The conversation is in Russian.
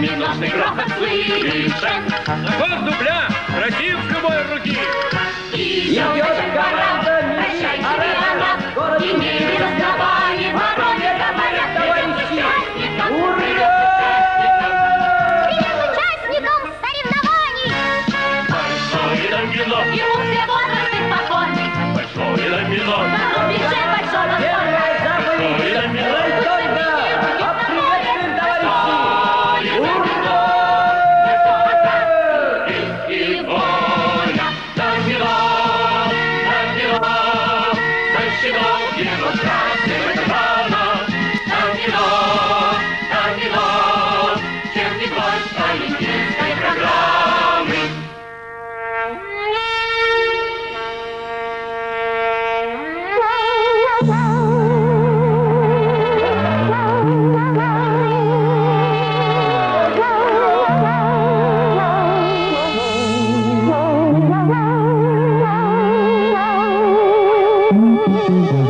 Молниеносный грохот слышен. Закон дубля, красив с любой руки. И идет команда, прощайте, Леонард, и не расставание, вороне говорят, товарищи, ура! Привет участникам соревнований! Большое домино, Ему все возрасты спокойны. большое домино, На рубеже большого спорта. большое домино, Поприветствуем, товарищи! Ура! и воля, домино, домино, защитил его красивый рано. Домино, домино, чем не гвоздь олимпийской программы. Thank you.